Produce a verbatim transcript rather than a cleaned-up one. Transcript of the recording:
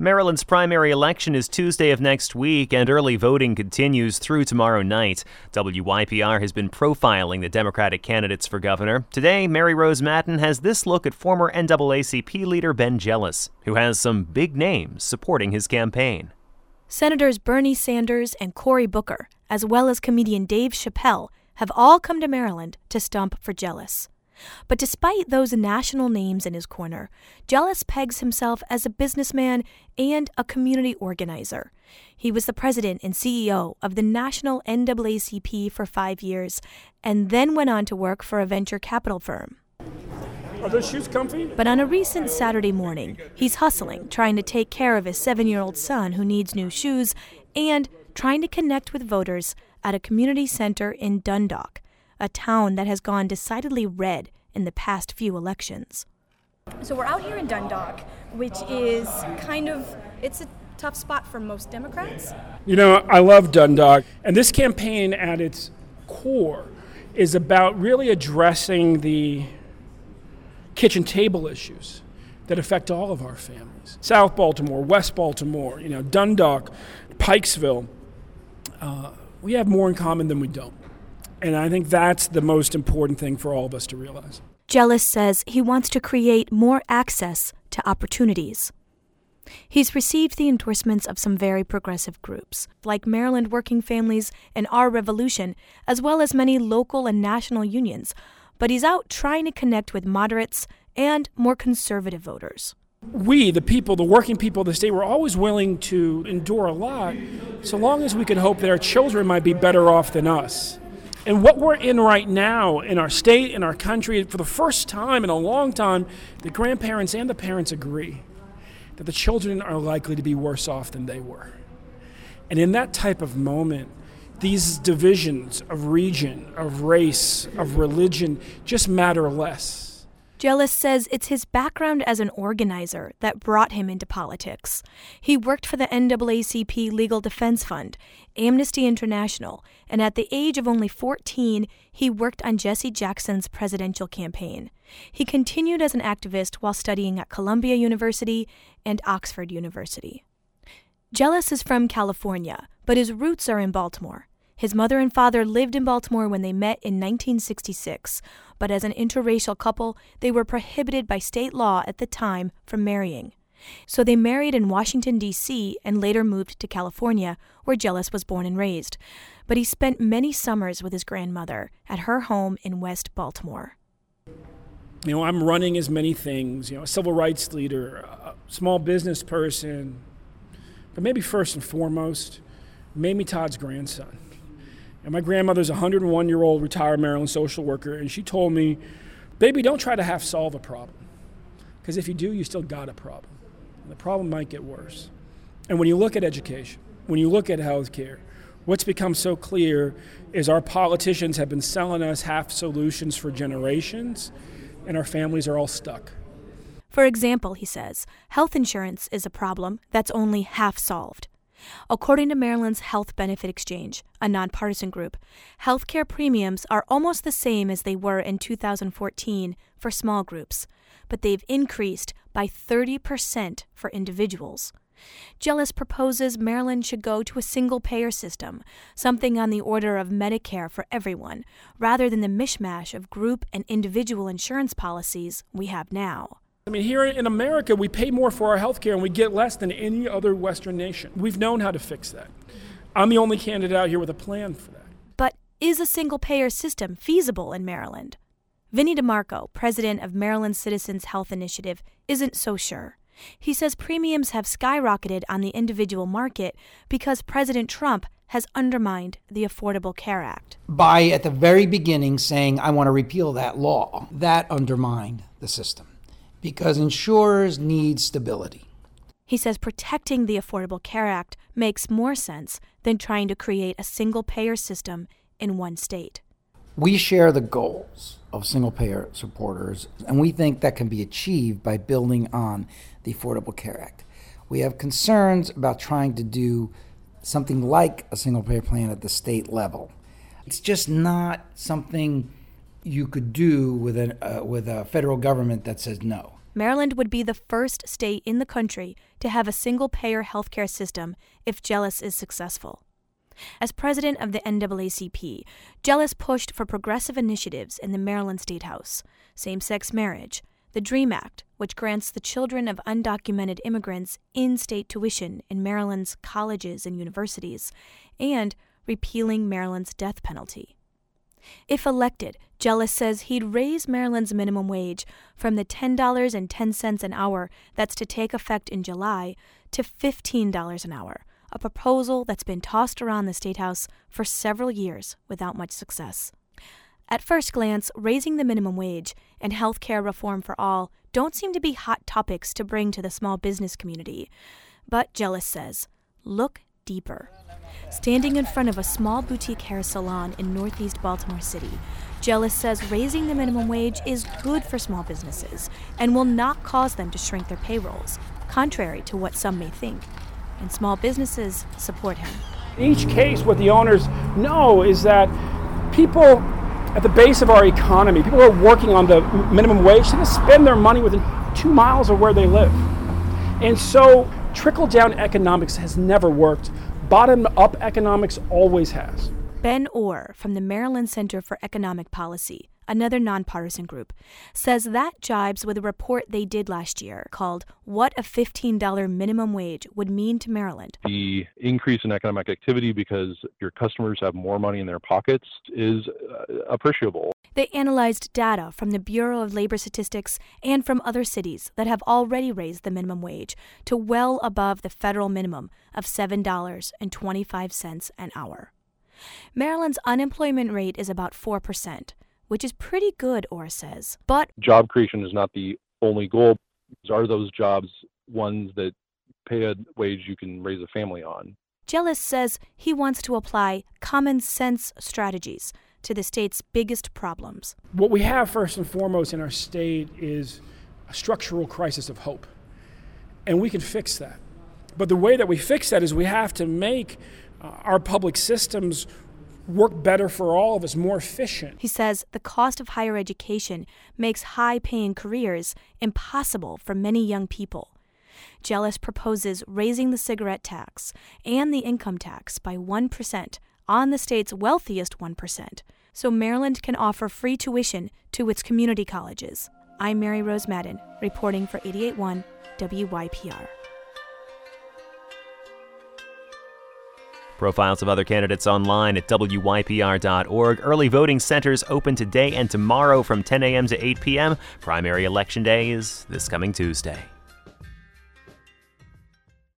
Maryland's primary election is Tuesday of next week, and early voting continues through tomorrow night. W Y P R has been profiling the Democratic candidates for governor. Today, Mary Rose Madden has this look at former N double A C P leader Ben Jealous, who has some big names supporting his campaign. Senators Bernie Sanders and Cory Booker, as well as comedian Dave Chappelle, have all come to Maryland to stump for Jealous. But despite those national names in his corner, Jealous pegs himself as a businessman and a community organizer. He was the president and C E O of the National N double A C P for five years and then went on to work for a venture capital firm. Are those shoes comfy? But on a recent Saturday morning, he's hustling, trying to take care of his seven-year-old son who needs new shoes and trying to connect with voters at a community center in Dundalk, a town that has gone decidedly red in the past few elections. So we're out here in Dundalk, which is kind of, it's a tough spot for most Democrats. You know, I love Dundalk, and this campaign at its core is about really addressing the kitchen table issues that affect all of our families. South Baltimore, West Baltimore, you know, Dundalk, Pikesville, uh, we have more in common than we don't. And I think that's the most important thing for all of us to realize. Jealous says he wants to create more access to opportunities. He's received the endorsements of some very progressive groups, like Maryland Working Families and Our Revolution, as well as many local and national unions. But he's out trying to connect with moderates and more conservative voters. We, the people, the working people of the state, were always willing to endure a lot, so long as we could hope that our children might be better off than us. And what we're in right now in our state, in our country, for the first time in a long time, the grandparents and the parents agree that the children are likely to be worse off than they were. And in that type of moment, these divisions of region, of race, of religion just matter less. Jealous says it's his background as an organizer that brought him into politics. He worked for the N double A C P Legal Defense Fund, Amnesty International, and at the age of only fourteen, he worked on Jesse Jackson's presidential campaign. He continued as an activist while studying at Columbia University and Oxford University. Jealous is from California, but his roots are in Baltimore. His mother and father lived in Baltimore when they met in nineteen sixty-six, but as an interracial couple, they were prohibited by state law at the time from marrying. So they married in Washington, D C, and later moved to California, where Jealous was born and raised. But he spent many summers with his grandmother at her home in West Baltimore. You know, I'm running as many things, you know, a civil rights leader, a small business person, but maybe first and foremost, Mamie Todd's grandson. And my grandmother's a one hundred one-year-old retired Maryland social worker, and she told me, baby, don't try to half-solve a problem, because if you do, you still got a problem. And the problem might get worse. And when you look at education, when you look at health care, what's become so clear is our politicians have been selling us half solutions for generations, and our families are all stuck. For example, he says, health insurance is a problem that's only half solved. According to Maryland's Health Benefit Exchange, a nonpartisan group, healthcare premiums are almost the same as they were in two thousand fourteen for small groups, but they've increased by thirty percent for individuals. Jealous proposes Maryland should go to a single-payer system, something on the order of Medicare for everyone, rather than the mishmash of group and individual insurance policies we have now. I mean, here in America, we pay more for our health care and we get less than any other Western nation. We've known how to fix that. I'm the only candidate out here with a plan for that. But is a single-payer system feasible in Maryland? Vinnie DeMarco, president of Maryland Citizens Health Initiative, isn't so sure. He says premiums have skyrocketed on the individual market because President Trump has undermined the Affordable Care Act. By, at the very beginning, saying, I want to repeal that law, that undermined the system. Because insurers need stability. He says protecting the Affordable Care Act makes more sense than trying to create a single-payer system in one state. We share the goals of single-payer supporters, and we think that can be achieved by building on the Affordable Care Act. We have concerns about trying to do something like a single-payer plan at the state level. It's just not something you could do with a, uh, with a federal government that says no. Maryland would be the first state in the country to have a single-payer healthcare system if Jealous is successful. As president of the N double A C P, Jealous pushed for progressive initiatives in the Maryland State House: same-sex marriage, the DREAM Act, which grants the children of undocumented immigrants in-state tuition in Maryland's colleges and universities, and repealing Maryland's death penalty. If elected, Jealous says he'd raise Maryland's minimum wage from the ten dollars and ten cents an hour that's to take effect in July to fifteen dollars an hour, a proposal that's been tossed around the State House for several years without much success. At first glance, raising the minimum wage and health care reform for all don't seem to be hot topics to bring to the small business community. But Jealous says, look deeper. Standing in front of a small boutique hair salon in northeast Baltimore City, Jealous says raising the minimum wage is good for small businesses and will not cause them to shrink their payrolls, contrary to what some may think. And small businesses support him. In each case, what the owners know is that people at the base of our economy, people who are working on the minimum wage, tend to spend their money within two miles of where they live. And so trickle-down economics has never worked. Bottom-up economics always has. Ben Orr from the Maryland Center for Economic Policy, another nonpartisan group, says that jibes with a report they did last year called What a fifteen dollars Minimum Wage Would Mean to Maryland. The increase in economic activity because your customers have more money in their pockets is uh, appreciable. They analyzed data from the Bureau of Labor Statistics and from other cities that have already raised the minimum wage to well above the federal minimum of seven dollars and twenty-five cents an hour. Maryland's unemployment rate is about four percent, which is pretty good, Orr says. But job creation is not the only goal. Are those jobs ones that pay a wage you can raise a family on? Jealous says he wants to apply common sense strategies to the state's biggest problems. What we have first and foremost in our state is a structural crisis of hope, and we can fix that. But the way that we fix that is we have to make uh, our public systems work better for all of us, more efficient. He says the cost of higher education makes high-paying careers impossible for many young people. Jealous proposes raising the cigarette tax and the income tax by one percent on the state's wealthiest one percent, so Maryland can offer free tuition to its community colleges. I'm Mary Rose Madden, reporting for eighty-eight point one W Y P R. Profiles of other candidates online at W Y P R dot org. Early voting centers open today and tomorrow from ten a.m. to eight p.m. Primary election day is this coming Tuesday.